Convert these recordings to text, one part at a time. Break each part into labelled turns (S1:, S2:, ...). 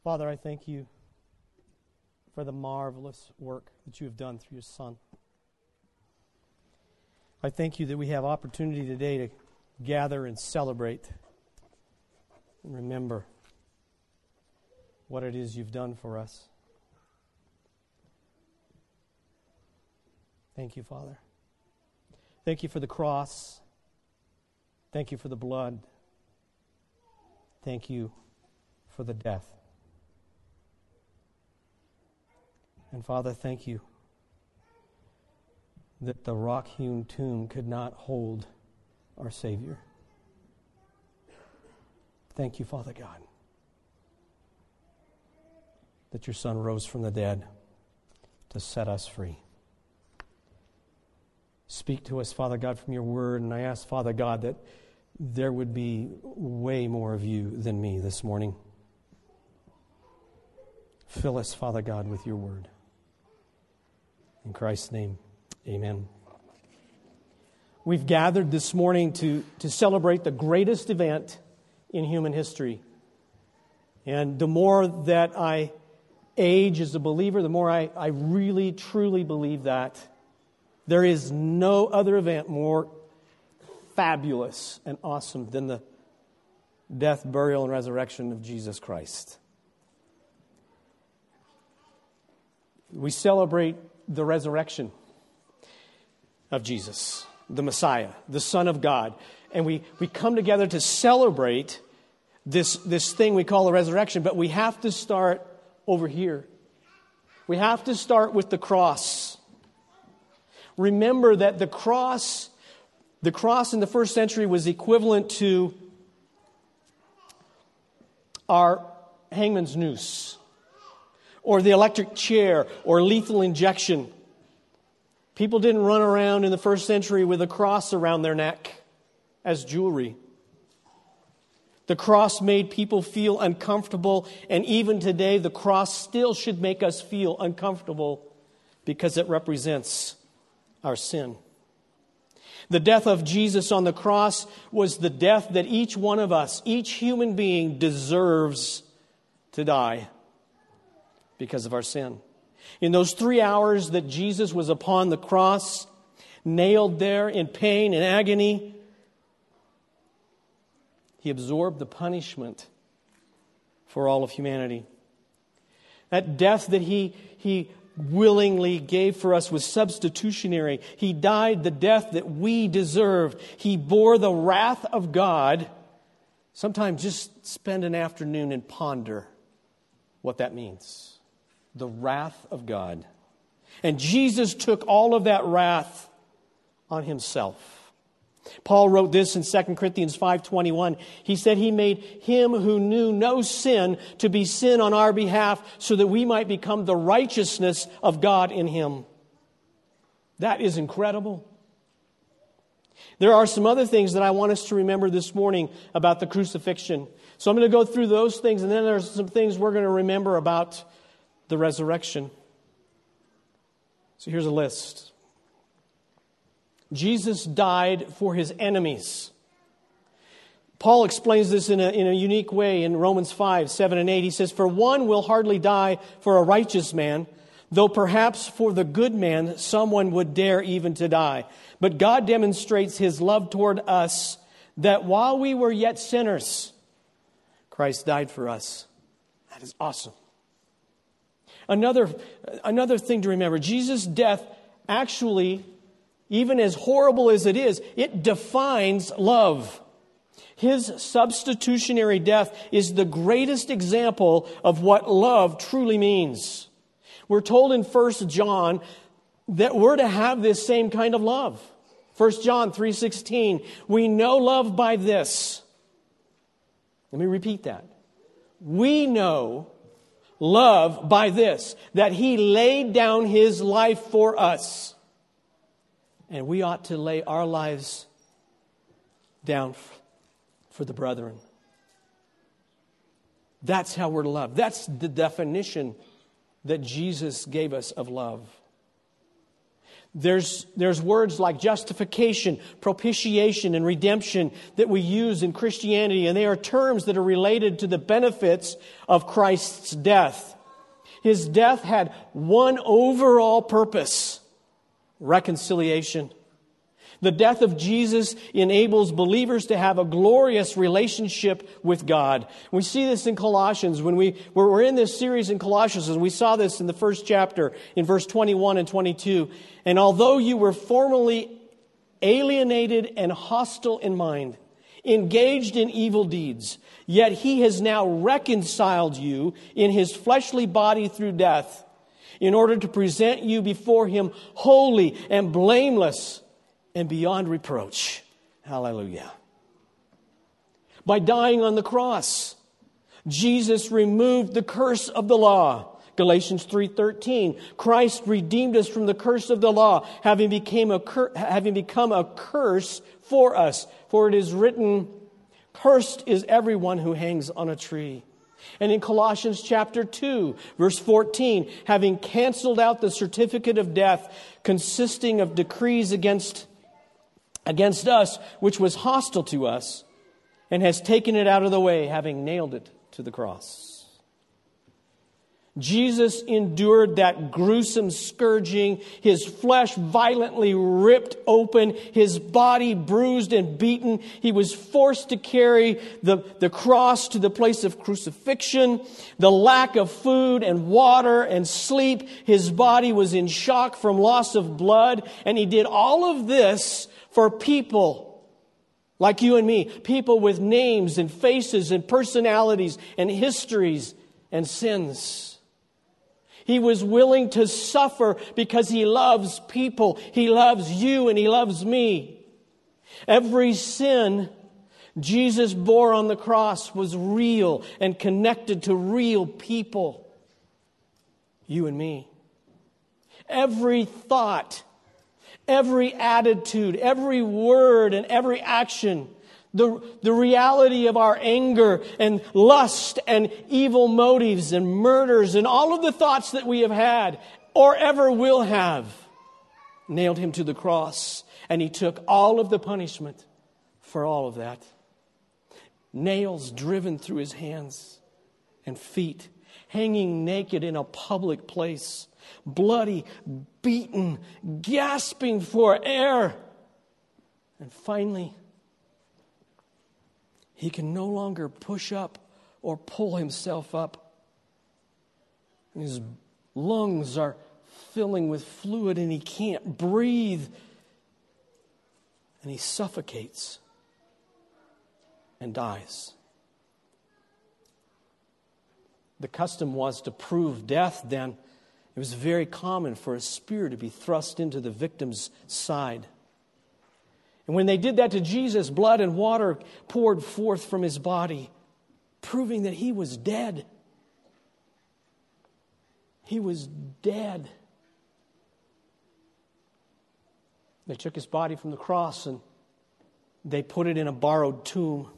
S1: Father, I thank you for the marvelous work that you have done through your Son. I thank you that we have opportunity today to gather and celebrate and remember what it is you've done for us. Thank you, Father. Thank you for the cross. Thank you for the blood. Thank you for the death. And Father, thank you that the rock-hewn tomb could not hold our Savior. Thank you, Father God, that your Son rose from the dead to set us free. Speak to us, Father God, from your word, and I ask, Father God, that there would be way more of you than me this morning. Fill us, Father God, with your word. In Christ's name, amen. We've gathered this morning to celebrate the greatest event in human history. And the more that I age as a believer, the more I really, truly believe that. There is no other event more fabulous and awesome than the death, burial, and resurrection of Jesus Christ. We celebrate the resurrection of Jesus, the Messiah, the Son of God. And we come together to celebrate this thing we call the resurrection, but we have to start over here. We have to start with the cross. Remember that the cross in the first century was equivalent to our hangman's noose, or the electric chair, or lethal injection. People didn't run around in the first century with a cross around their neck as jewelry. The cross made people feel uncomfortable, and even today the cross still should make us feel uncomfortable because it represents our sin. The death of Jesus on the cross was the death that each one of us, each human being, deserves to die because of our sin. In those 3 hours that Jesus was upon the cross, nailed there in pain and agony, He absorbed the punishment for all of humanity. That death that He willingly gave for us was substitutionary. He died the death that we deserved. He bore the wrath of God. Sometimes just spend an afternoon and ponder what that means. The wrath of God. And Jesus took all of that wrath on Himself. Paul wrote this in 2 Corinthians 5:21. He said He made Him who knew no sin to be sin on our behalf so that we might become the righteousness of God in Him. That is incredible. There are some other things that I want us to remember this morning about the crucifixion. So I'm going to go through those things, and then there's some things we're going to remember about the resurrection. So here's a list. Jesus died for His enemies. Paul explains this in a unique way in Romans 5:7 and 8. He says, "For one will hardly die for a righteous man, though perhaps for the good man someone would dare even to die. But God demonstrates His love toward us, that while we were yet sinners, Christ died for us." That is awesome. Another thing to remember, Jesus' death actually, even as horrible as it is, it defines love. His substitutionary death is the greatest example of what love truly means. We're told in 1 John that we're to have this same kind of love. 1 John 3:16, we know love by this. Let me repeat that. We know love by this, that He laid down His life for us. And we ought to lay our lives down for the brethren. That's how we're to love. That's the definition that Jesus gave us of love. There's words like justification, propitiation, and redemption that we use in Christianity, and they are terms that are related to the benefits of Christ's death. His death had one overall purpose: reconciliation. The death of Jesus enables believers to have a glorious relationship with God. We see this in Colossians. When we're in this series in Colossians, and we saw this in the first chapter in verse 21 and 22. And although you were formerly alienated and hostile in mind, engaged in evil deeds, yet He has now reconciled you in His fleshly body through death, in order to present you before Him holy and blameless and beyond reproach. Hallelujah. By dying on the cross, Jesus removed the curse of the law. Galatians 3:13. Christ redeemed us from the curse of the law, having become a curse for us. For it is written, "Cursed is everyone who hangs on a tree." And in Colossians chapter 2, verse 14, having canceled out the certificate of death consisting of decrees against us, which was hostile to us, and has taken it out of the way, having nailed it to the cross. Jesus endured that gruesome scourging, His flesh violently ripped open, His body bruised and beaten. He was forced to carry the cross to the place of crucifixion. The lack of food and water and sleep, His body was in shock from loss of blood. And He did all of this for people like you and me, people with names and faces and personalities and histories and sins. He was willing to suffer because He loves people. He loves you and He loves me. Every sin Jesus bore on the cross was real and connected to real people. You and me. Every thought, every attitude, every word, and every action, the reality of our anger and lust and evil motives and murders and all of the thoughts that we have had or ever will have, nailed Him to the cross. And He took all of the punishment for all of that. Nails driven through His hands and feet, hanging naked in a public place, bloody, beaten, gasping for air. And finally, He can no longer push up or pull Himself up. And His lungs are filling with fluid and He can't breathe. And He suffocates and dies. The custom was to prove death then. It was very common for a spear to be thrust into the victim's side. And when they did that to Jesus, blood and water poured forth from His body, proving that He was dead. He was dead. They took His body from the cross and they put it in a borrowed tomb.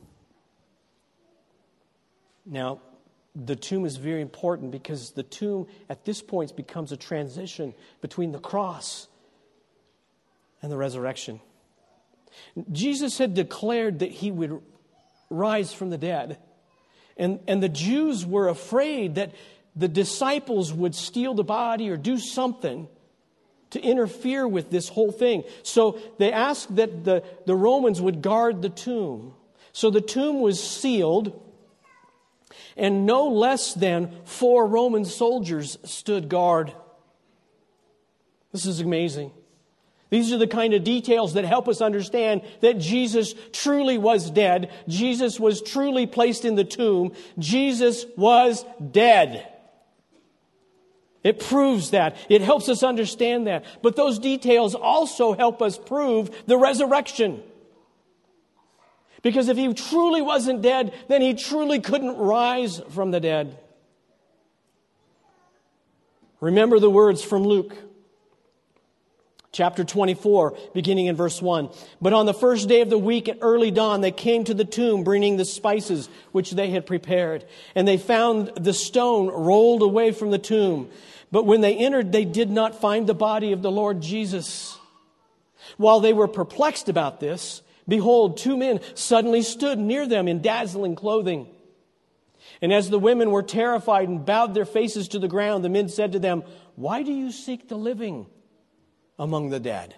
S1: Now, the tomb is very important because the tomb at this point becomes a transition between the cross and the resurrection. Jesus had declared that He would rise from the dead. And the Jews were afraid that the disciples would steal the body or do something to interfere with this whole thing. So they asked that the Romans would guard the tomb. So the tomb was sealed, and no less than 4 Roman soldiers stood guard. This is amazing. These are the kind of details that help us understand that Jesus truly was dead. Jesus was truly placed in the tomb. Jesus was dead. It proves that. It helps us understand that. But those details also help us prove the resurrection. Because if He truly wasn't dead, then He truly couldn't rise from the dead. Remember the words from Luke chapter 24, beginning in verse 1. But on the first day of the week at early dawn, they came to the tomb, bringing the spices which they had prepared. And they found the stone rolled away from the tomb. But when they entered, they did not find the body of the Lord Jesus. While they were perplexed about this, behold, 2 men suddenly stood near them in dazzling clothing. And as the women were terrified and bowed their faces to the ground, the men said to them, "Why do you seek the living among the dead?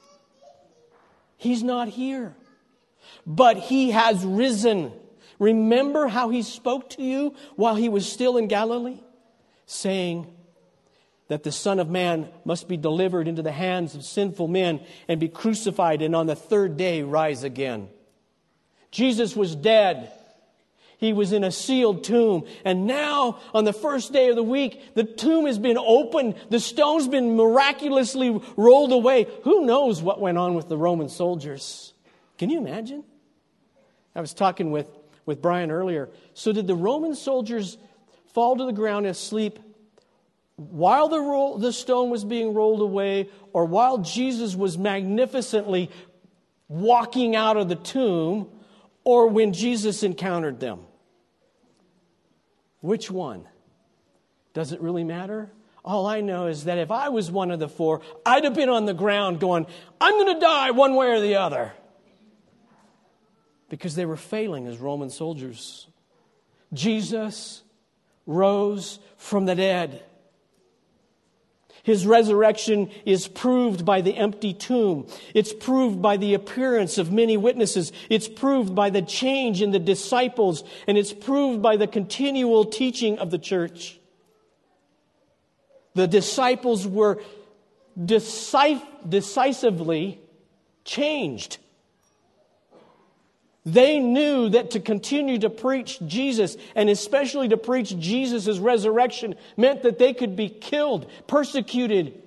S1: He's not here, but He has risen. Remember how He spoke to you while He was still in Galilee, saying that the Son of Man must be delivered into the hands of sinful men and be crucified and on the 3rd day rise again." Jesus was dead. He was in a sealed tomb. And now, on the first day of the week, the tomb has been opened. The stone's been miraculously rolled away. Who knows what went on with the Roman soldiers? Can you imagine? I was talking with Brian earlier. So did the Roman soldiers fall to the ground asleep while the stone was being rolled away, or while Jesus was magnificently walking out of the tomb, or when Jesus encountered them? Which one? Does it really matter? All I know is that if I was one of the 4, I'd have been on the ground going, "I'm going to die one way or the other." Because they were failing as Roman soldiers. Jesus rose from the dead. His resurrection is proved by the empty tomb. It's proved by the appearance of many witnesses. It's proved by the change in the disciples. And it's proved by the continual teaching of the church. The disciples were decisively changed. They knew that to continue to preach Jesus, and especially to preach Jesus' resurrection, meant that they could be killed, persecuted.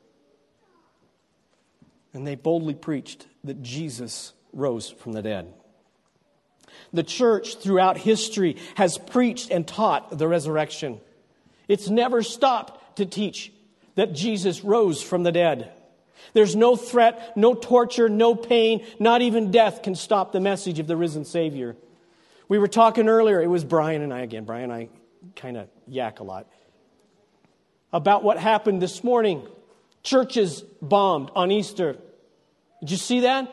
S1: And they boldly preached that Jesus rose from the dead. The church throughout history has preached and taught the resurrection. It's never stopped to teach that Jesus rose from the dead. There's no threat, no torture, no pain, not even death can stop the message of the risen Savior. We were talking earlier, it was Brian and I again. Brian and I kind of yak a lot. About what happened this morning. Churches bombed on Easter. Did you see that?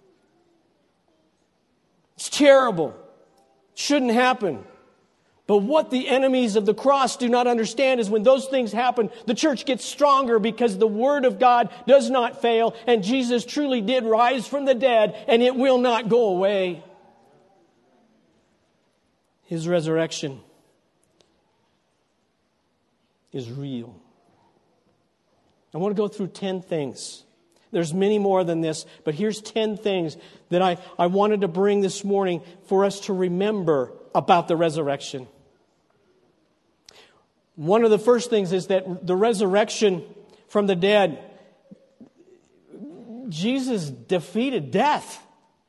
S1: It's terrible. Shouldn't happen. But what the enemies of the cross do not understand is when those things happen, the church gets stronger because the Word of God does not fail, and Jesus truly did rise from the dead, and it will not go away. His resurrection is real. I want to go through 10 things. There's many more than this, but here's 10 things that I wanted to bring this morning for us to remember about the resurrection. One of the first things is that the resurrection from the dead, Jesus defeated death.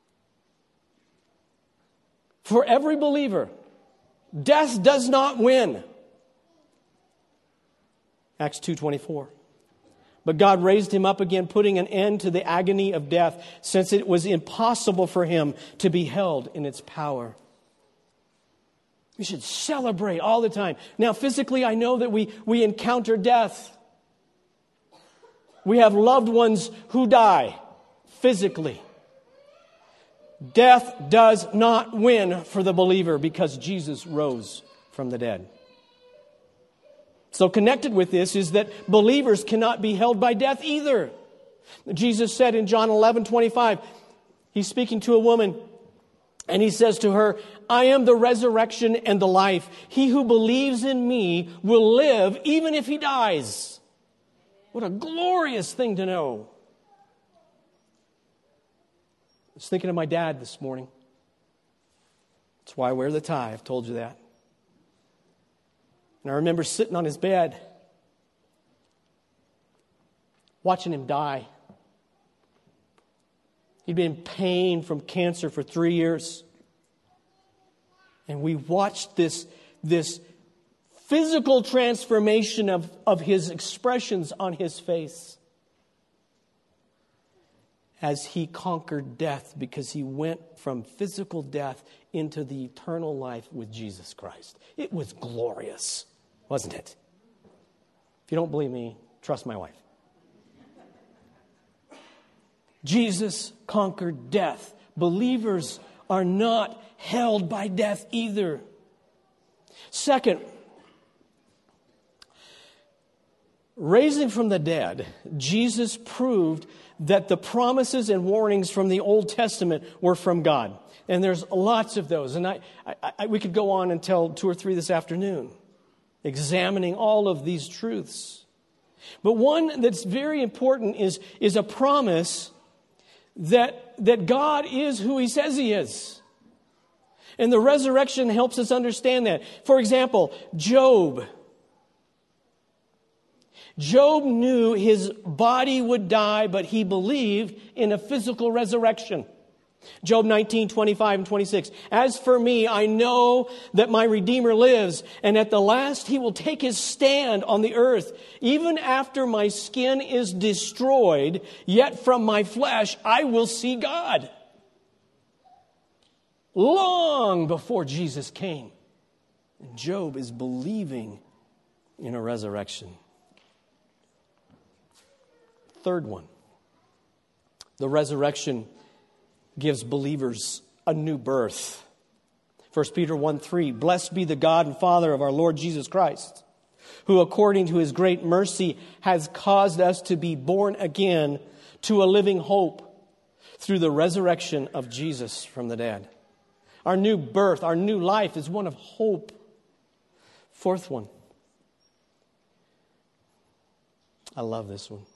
S1: For every believer, death does not win. Acts 2:24. But God raised him up again, putting an end to the agony of death, since it was impossible for him to be held in its power. We should celebrate all the time. Now, physically, I know that we encounter death. We have loved ones who die physically. Death does not win for the believer because Jesus rose from the dead. So connected with this is that believers cannot be held by death either. Jesus said in John 11:25, he's speaking to a woman, and he says to her, "I am the resurrection and the life. He who believes in me will live even if he dies." What a glorious thing to know. I was thinking of my dad this morning. That's why I wear the tie. I've told you that. And I remember sitting on his bed, watching him die. He'd been in pain from cancer for 3 years. And we watched this physical transformation of his expressions on his face as he conquered death, because he went from physical death into the eternal life with Jesus Christ. It was glorious, wasn't it? If you don't believe me, trust my wife. Jesus conquered death. Believers are not held by death either. Second, raising from the dead, Jesus proved that the promises and warnings from the Old Testament were from God. And there's lots of those. And we could go on until 2 or 3 this afternoon, examining all of these truths. But one that's very important is a promise that God is who He says He is. And the resurrection helps us understand that. For example, Job. Job knew his body would die, but he believed in a physical resurrection. Job 19:25-26. As for me, I know that my Redeemer lives, and at the last He will take His stand on the earth. Even after my skin is destroyed, yet from my flesh I will see God. Long before Jesus came, and Job is believing in a resurrection. Third one, the resurrection gives believers a new birth. 1 Peter 1:3, blessed be the God and Father of our Lord Jesus Christ, who according to His great mercy has caused us to be born again to a living hope through the resurrection of Jesus from the dead. Our new birth, our new life is one of hope. Fourth one, I love this one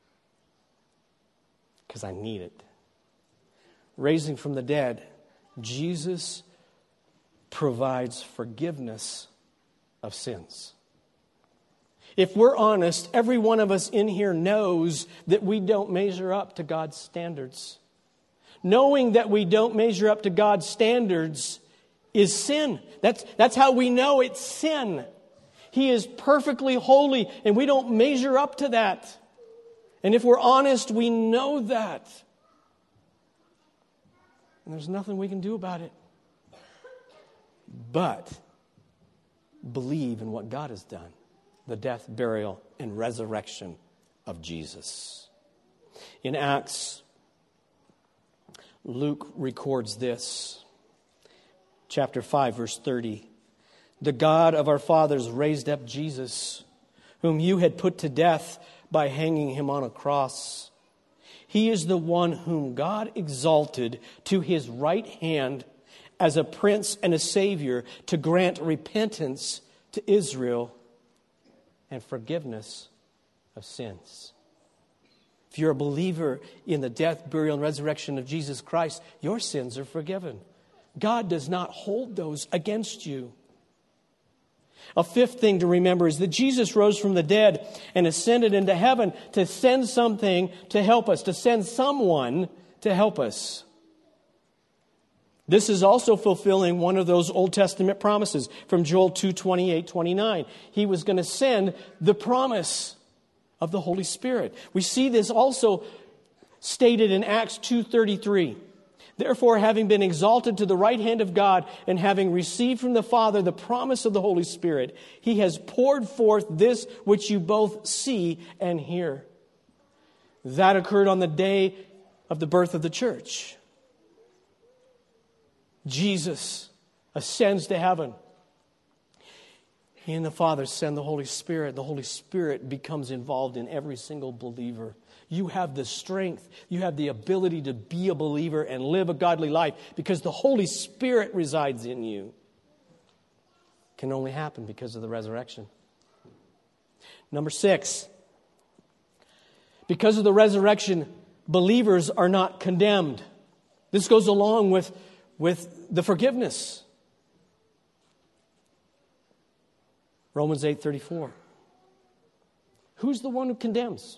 S1: because I need it. Raising from the dead, Jesus provides forgiveness of sins. If we're honest, every one of us in here knows that we don't measure up to God's standards. Knowing that we don't measure up to God's standards is sin. That's how we know it's sin. He is perfectly holy, and we don't measure up to that. And if we're honest, we know that. And there's nothing we can do about it. But believe in what God has done. The death, burial, and resurrection of Jesus. In Acts, Luke records this. Chapter 5, verse 30. The God of our fathers raised up Jesus, whom you had put to death by hanging Him on a cross. He is the one whom God exalted to His right hand as a prince and a savior to grant repentance to Israel and forgiveness of sins. If you're a believer in the death, burial, and resurrection of Jesus Christ, your sins are forgiven. God does not hold those against you. A fifth thing to remember is that Jesus rose from the dead and ascended into heaven to send something to help us, to send someone to help us. This is also fulfilling one of those Old Testament promises from Joel 2:28-29. He was going to send the promise of the Holy Spirit. We see this also stated in Acts 2:33. Therefore, having been exalted to the right hand of God and having received from the Father the promise of the Holy Spirit, He has poured forth this which you both see and hear. That occurred on the day of the birth of the church. Jesus ascends to heaven. He and the Father send the Holy Spirit. The Holy Spirit becomes involved in every single believer. You have the strength, you have the ability to be a believer and live a godly life because the Holy Spirit resides in you. It can only happen because of the resurrection. Number 6, because of the resurrection, believers are not condemned. This goes along with the forgiveness. Romans 8:34. Who's the one who condemns?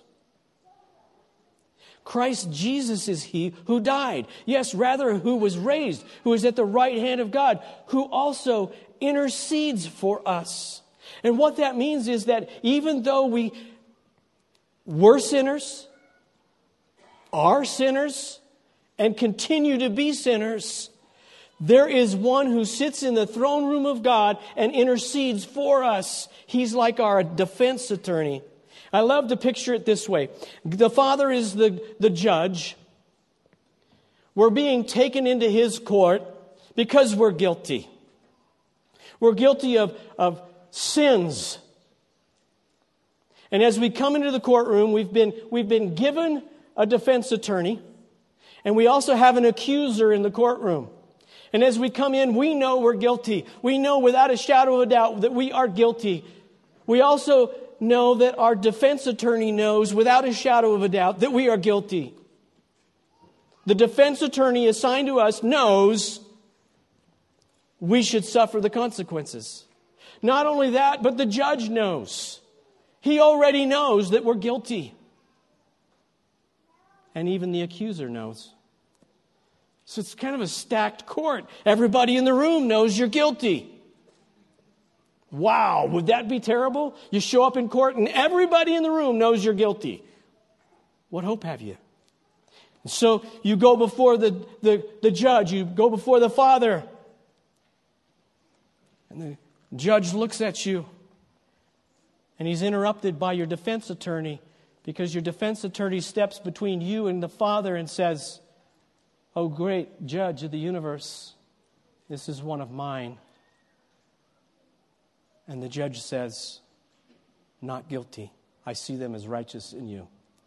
S1: Christ Jesus is He who died. Yes, rather who was raised, who is at the right hand of God, who also intercedes for us. And what that means is that even though we were sinners, are sinners, and continue to be sinners, There is one who sits in the throne room of God and intercedes for us. He's like our defense attorney. I love to picture it this way. The Father is the judge. We're being taken into His court because we're guilty. We're guilty of sins. And as we come into the courtroom, we've been given a defense attorney, and we also have an accuser in the courtroom. And as we come in, we know we're guilty. We know without a shadow of a doubt that we are guilty. We also know that our defense attorney knows without a shadow of a doubt that we are guilty. The defense attorney assigned to us knows we should suffer the consequences. Not only that, but the judge knows. He already knows that we're guilty. And even the accuser knows. So it's kind of a stacked court. Everybody in the room knows you're guilty. Wow, would that be terrible? You show up in court and everybody in the room knows you're guilty. What hope have you? So you go before the judge, you go before the Father. And the judge looks at you. And he's interrupted by your defense attorney, because your defense attorney steps between you and the Father and says, "Oh, great judge of the universe, this is one of mine." And the judge says, "Not guilty. I see them as righteous in you."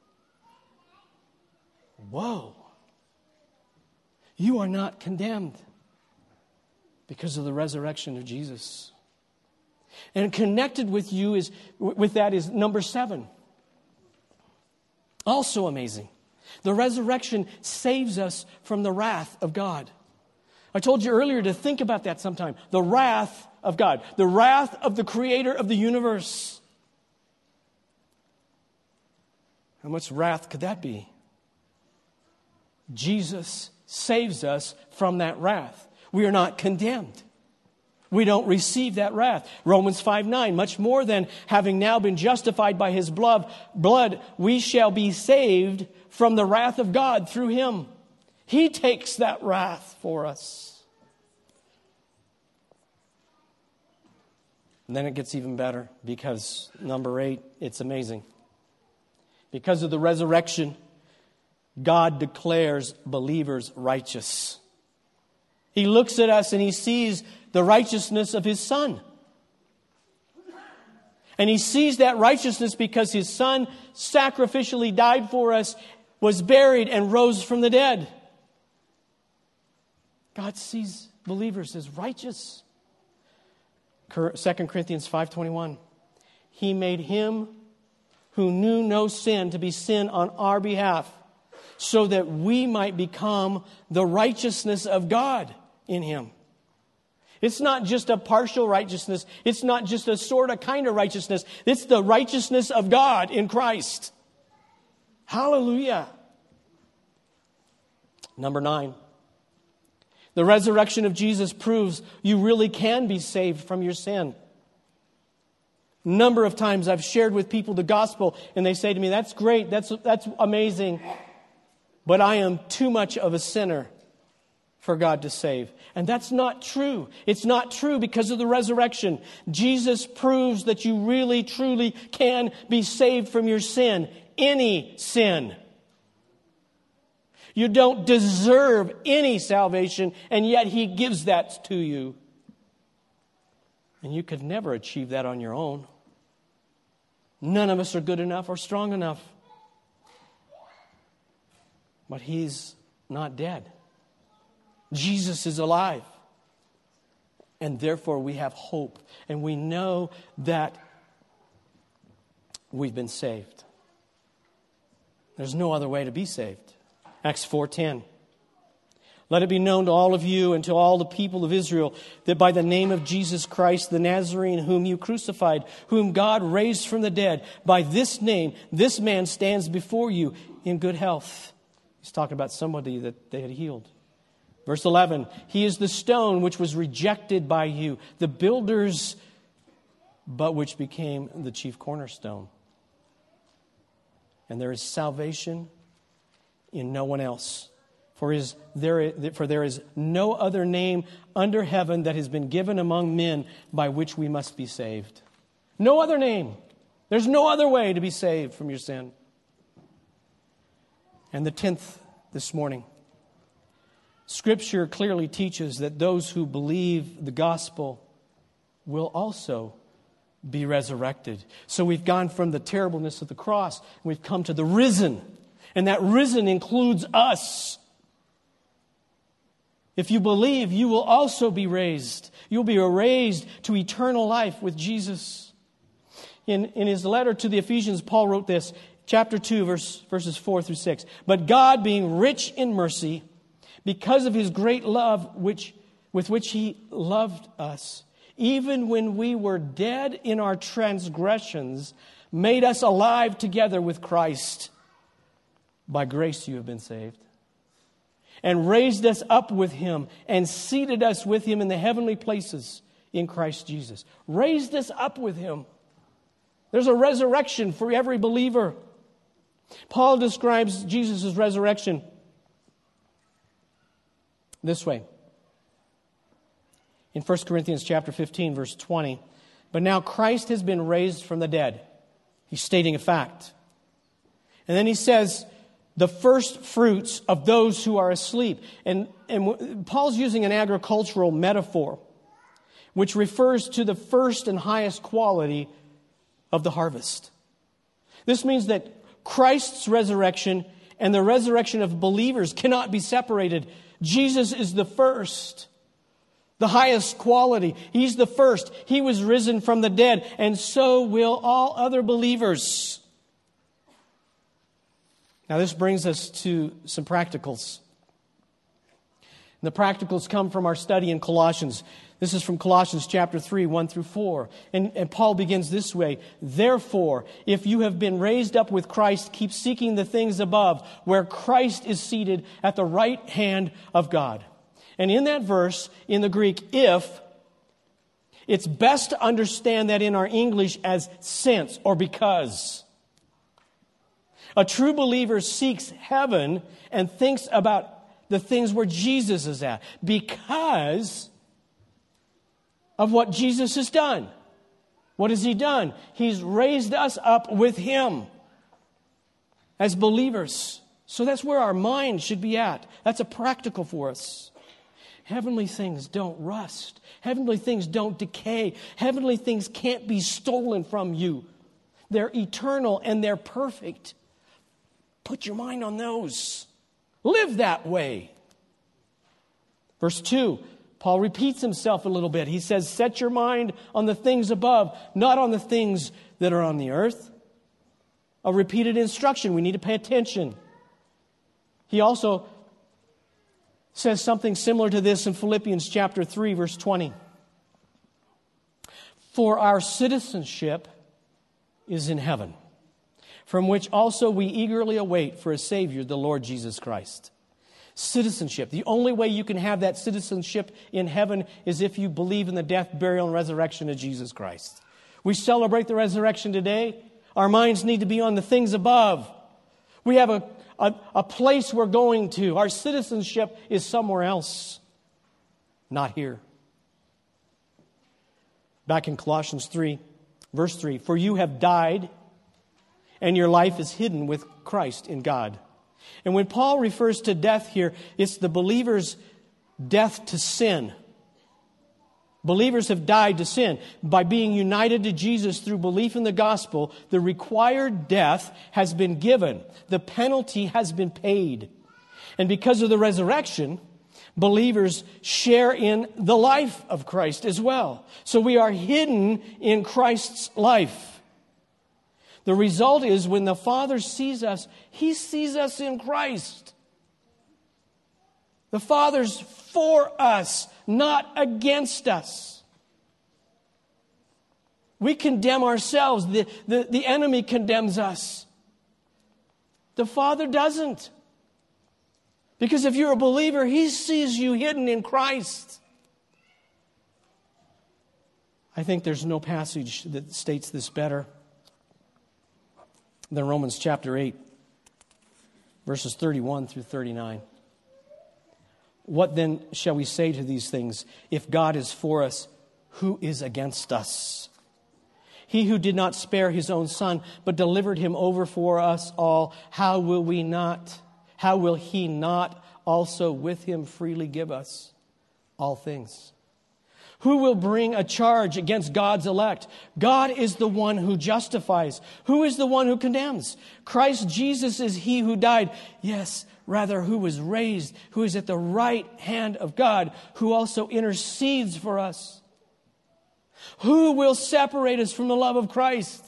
S1: Whoa. You are not condemned because of the resurrection of Jesus. And connected with that is number 7. Also amazing. The resurrection saves us from the wrath of God. I told you earlier to think about that sometime. The wrath of God. The wrath of the Creator of the universe. How much wrath could that be? Jesus saves us from that wrath. We are not condemned. We don't receive that wrath. Romans 5:9, much more than having now been justified by His blood, we shall be saved from the wrath of God through Him. He takes that wrath for us. And then it gets even better, because number 8, it's amazing. Because of the resurrection, God declares believers righteous. He looks at us and He sees the righteousness of His Son. And He sees that righteousness because His Son sacrificially died for us, was buried, and rose from the dead. God sees believers as righteous. 2 Corinthians 5:21. He made Him who knew no sin to be sin on our behalf, so that we might become the righteousness of God in Him. It's not just a partial righteousness. It's not just a sort of kind of righteousness. It's the righteousness of God in Christ. Hallelujah. Number 9. The resurrection of Jesus proves you really can be saved from your sin. A number of times I've shared with people the gospel, and they say to me, "That's great, that's amazing, but I am too much of a sinner for God to save." And that's not true. It's not true because of the resurrection. Jesus proves that you really, truly can be saved from your sin. Any sin. You don't deserve any salvation, and yet He gives that to you. And you could never achieve that on your own. None of us are good enough or strong enough. But He's not dead. Jesus is alive. And therefore we have hope. And we know that we've been saved. There's no other way to be saved. Acts 4:10. Let it be known to all of you and to all the people of Israel that by the name of Jesus Christ, the Nazarene, whom you crucified, whom God raised from the dead, by this name, this man stands before you in good health. He's talking about somebody that they had healed. Verse 11, He is the stone which was rejected by you, the builders, but which became the chief cornerstone. And there is salvation in no one else. For there is no other name under heaven that has been given among men by which we must be saved. No other name. There's no other way to be saved from your sin. And the 10th this morning. Scripture clearly teaches that those who believe the gospel will also be resurrected. So we've gone from the terribleness of the cross, and we've come to the risen. And that risen includes us. If you believe, you will also be raised. You'll be raised to eternal life with Jesus. In his letter to the Ephesians, Paul wrote this, chapter 2, verses 4 through 6. But God, being rich in mercy, because of His great love with which He loved us, even when we were dead in our transgressions, made us alive together with Christ. By grace you have been saved. And raised us up with Him and seated us with Him in the heavenly places in Christ Jesus. Raised us up with Him. There's a resurrection for every believer. Paul describes Jesus' resurrection this way. In 1 Corinthians chapter 15, verse 20. But now Christ has been raised from the dead. He's stating a fact. And then he says, the first fruits of those who are asleep. And Paul's using an agricultural metaphor, which refers to the first and highest quality of the harvest. This means that Christ's resurrection and the resurrection of believers cannot be separated. Jesus is the first, the highest quality. He's the first. He was risen from the dead, and so will all other believers. Now, this brings us to some practicals. And the practicals come from our study in Colossians. This is from Colossians chapter 3, 1 through 4. And Paul begins this way. Therefore, if you have been raised up with Christ, keep seeking the things above, where Christ is seated at the right hand of God. And in that verse, in the Greek, if, it's best to understand that in our English as since or because. A true believer seeks heaven and thinks about the things where Jesus is at because of what Jesus has done. What has He done? He's raised us up with Him as believers. So that's where our mind should be at. That's a practical for us. Heavenly things don't rust. Heavenly things don't decay. Heavenly things can't be stolen from you. They're eternal and they're perfect. Put your mind on those. Live that way. Verse 2, Paul repeats himself a little bit. He says, set your mind on the things above, not on the things that are on the earth. A repeated instruction. We need to pay attention. He also says something similar to this in Philippians chapter 3, verse 20. For our citizenship is in heaven, from which also we eagerly await for a Savior, the Lord Jesus Christ. Citizenship. The only way you can have that citizenship in heaven is if you believe in the death, burial, and resurrection of Jesus Christ. We celebrate the resurrection today. Our minds need to be on the things above. We have a place we're going to. Our citizenship is somewhere else, not here. Back in Colossians 3, verse 3, for you have died, and your life is hidden with Christ in God. And when Paul refers to death here, it's the believer's death to sin. Believers have died to sin. By being united to Jesus through belief in the gospel, the required death has been given. The penalty has been paid. And because of the resurrection, believers share in the life of Christ as well. So we are hidden in Christ's life. The result is when the Father sees us, He sees us in Christ. The Father's for us, not against us. We condemn ourselves. The enemy condemns us. The Father doesn't. Because if you're a believer, He sees you hidden in Christ. I think there's no passage that states this better than Romans chapter 8, verses 31 through 39. What then shall we say to these things? If God is for us, who is against us? He who did not spare his own Son, but delivered him over for us all, how will he not also with him freely give us all things? Who will bring a charge against God's elect? God is the one who justifies. Who is the one who condemns? Christ Jesus is he who died. Yes, rather, who was raised, who is at the right hand of God, who also intercedes for us. Who will separate us from the love of Christ?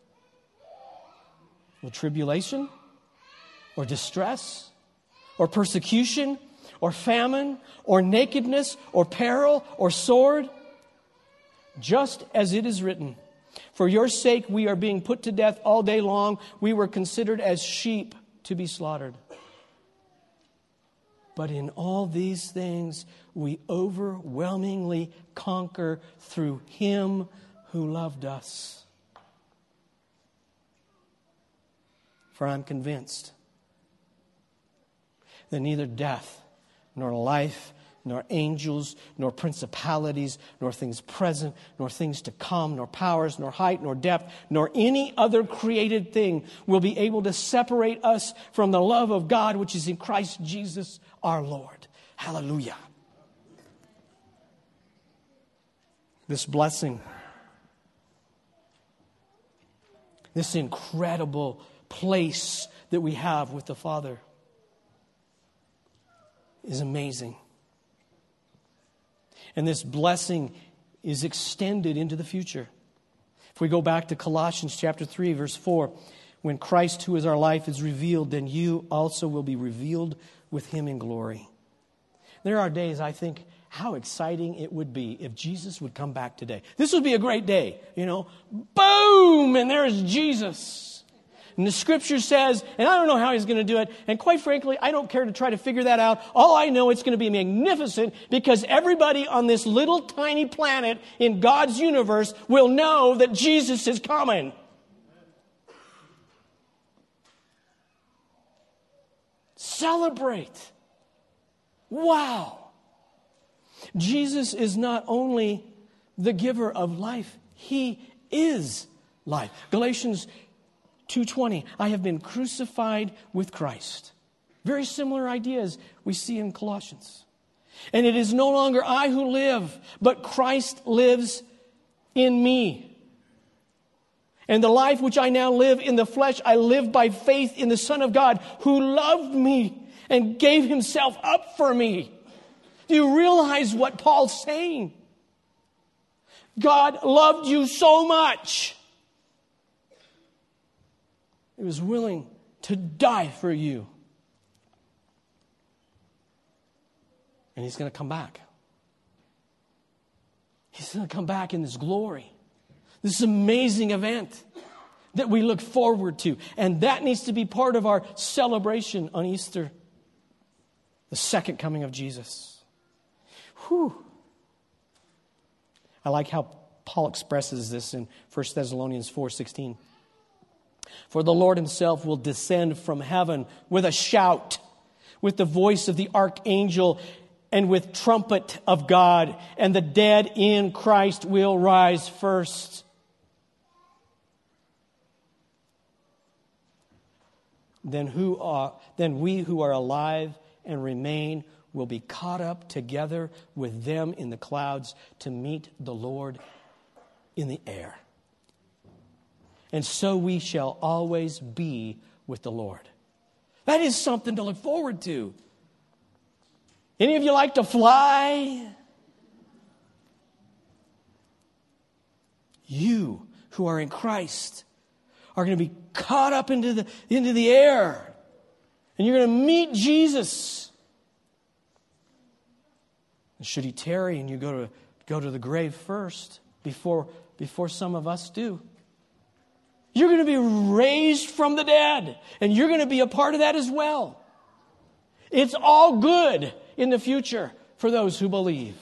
S1: Will tribulation, or distress, or persecution, or famine, or nakedness, or peril, or sword? Just as it is written, for your sake we are being put to death all day long. We were considered as sheep to be slaughtered. But in all these things we overwhelmingly conquer through Him who loved us. For I'm convinced that neither death, nor life, nor angels, nor principalities, nor things present, nor things to come, nor powers, nor height, nor depth, nor any other created thing will be able to separate us from the love of God which is in Christ Jesus our Lord. Hallelujah. This blessing, this incredible place that we have with the Father is amazing. And this blessing is extended into the future. If we go back to Colossians chapter 3, verse 4, when Christ, who is our life, is revealed, then you also will be revealed with Him in glory. There are days I think how exciting it would be if Jesus would come back today. This would be a great day, you know. Boom! And there's Jesus. And the Scripture says, and I don't know how He's going to do it, and quite frankly, I don't care to try to figure that out. All I know, it's going to be magnificent because everybody on this little tiny planet in God's universe will know that Jesus is coming. Celebrate. Wow. Jesus is not only the giver of life, He is life. Galatians 2:20, I have been crucified with Christ. Very similar ideas we see in Colossians. And it is no longer I who live, but Christ lives in me. And the life which I now live in the flesh, I live by faith in the Son of God who loved me and gave Himself up for me. Do you realize what Paul's saying? God loved you so much. He was willing to die for you. And He's going to come back. He's going to come back in His glory. This amazing event that we look forward to. And that needs to be part of our celebration on Easter. The second coming of Jesus. Whew. I like how Paul expresses this in 1 Thessalonians 4:16. For the Lord Himself will descend from heaven with a shout, with the voice of the archangel, and with trumpet of God, and the dead in Christ will rise first. Then we who are alive and remain will be caught up together with them in the clouds to meet the Lord in the air. And so we shall always be with the Lord. That is something to look forward to. Any of you like to fly? You who are in Christ are going to be caught up into the air. And you're going to meet Jesus. And should He tarry and you go to the grave first before some of us do, you're going to be raised from the dead. And you're going to be a part of that as well. It's all good in the future for those who believe.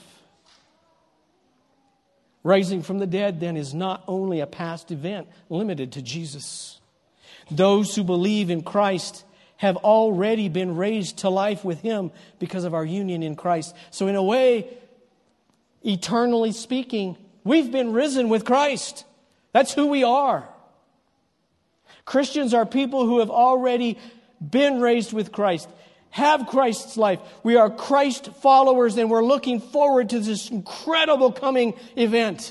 S1: Rising from the dead then is not only a past event limited to Jesus. Those who believe in Christ have already been raised to life with Him because of our union in Christ. So in a way, eternally speaking, we've been risen with Christ. That's who we are. Christians are people who have already been raised with Christ, have Christ's life. We are Christ followers, and we're looking forward to this incredible coming event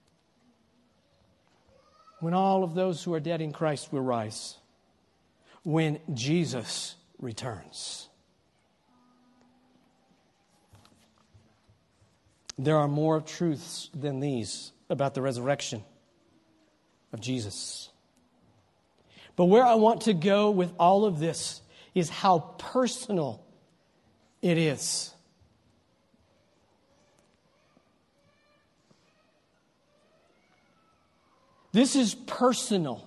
S1: when all of those who are dead in Christ will rise, when Jesus returns. There are more truths than these about the resurrection of Jesus. But where I want to go with all of this is how personal it is. This is personal.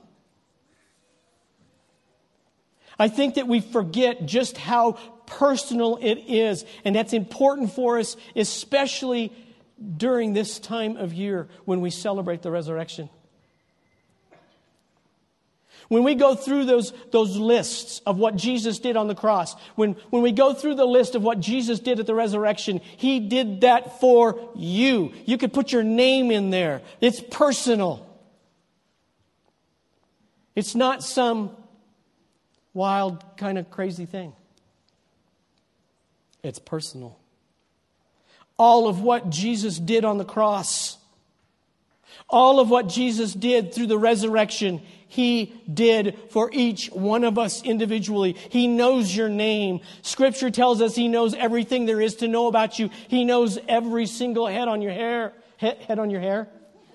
S1: I think that we forget just how personal it is, and that's important for us, especially during this time of year when we celebrate the resurrection. When we go through those lists of what Jesus did on the cross, when we go through the list of what Jesus did at the resurrection, He did that for you. You could put your name in there. It's personal. It's not some wild, kind of crazy thing. It's personal. All of what Jesus did on the cross, all of what Jesus did through the resurrection, He did for each one of us individually. He knows your name. Scripture tells us He knows everything there is to know about you. He knows every single head on your hair. Head on your hair?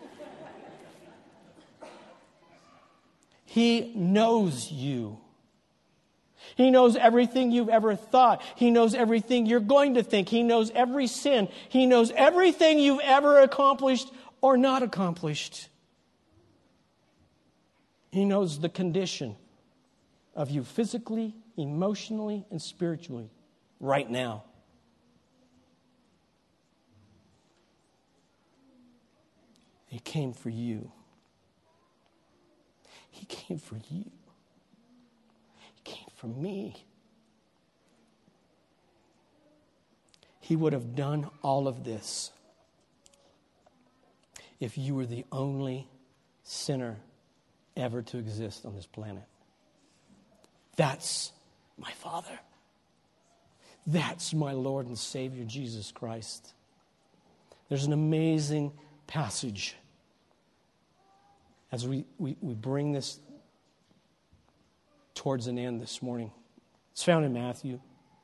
S1: He knows you. He knows everything you've ever thought. He knows everything you're going to think. He knows every sin. He knows everything you've ever accomplished or not accomplished. He knows the condition of you physically, emotionally, and spiritually right now. He came for you. He came for you. He came for me. He would have done all of this if you were the only sinner ever to exist on this planet. That's my Father. That's my Lord and Savior, Jesus Christ. There's an amazing passage as we bring this towards an end this morning. It's found in Matthew.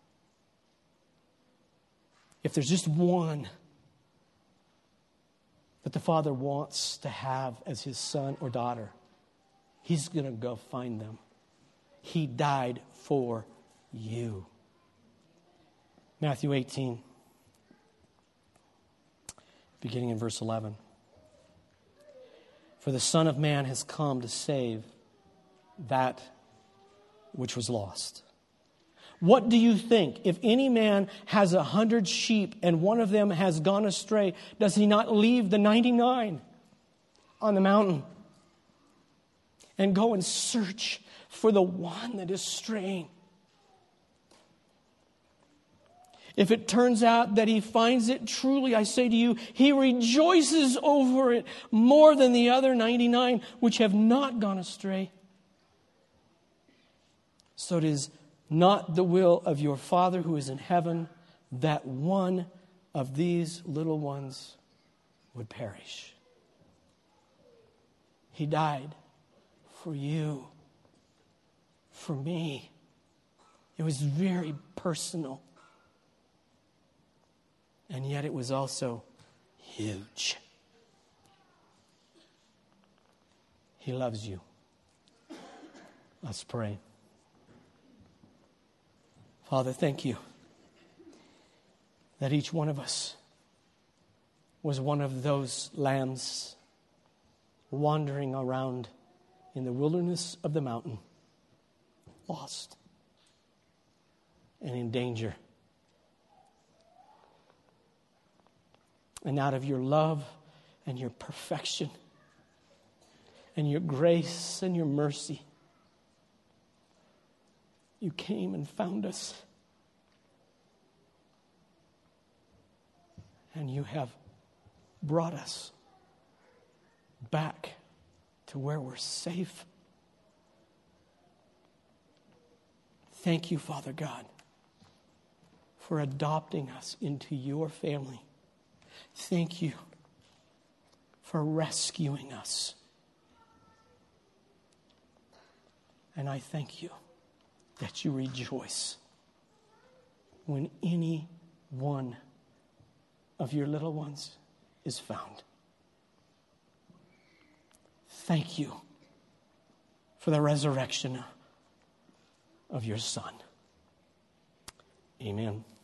S1: If there's just one that the Father wants to have as His son or daughter, He's going to go find them. He died for you. Matthew 18, beginning in verse 11. For the Son of Man has come to save that which was lost. What do you think? If any man has 100 sheep and one of them has gone astray, does he not leave the 99 on the mountain and go and search for the one that is straying? If it turns out that he finds it, truly I say to you, he rejoices over it more than the other 99 which have not gone astray. So it is not the will of your Father who is in heaven that one of these little ones would perish. He died for you, for me. It was very personal. And yet it was also huge. He loves you. Let's pray. Father, thank you that each one of us was one of those lambs wandering around in the wilderness of the mountain, lost and in danger. And out of your love and your perfection and your grace and your mercy, You came and found us. And you have brought us back to where we're safe. Thank you, Father God, for adopting us into your family. Thank you for rescuing us. And I thank you that you rejoice when any one of your little ones is found. Thank you for the resurrection of your Son. Amen.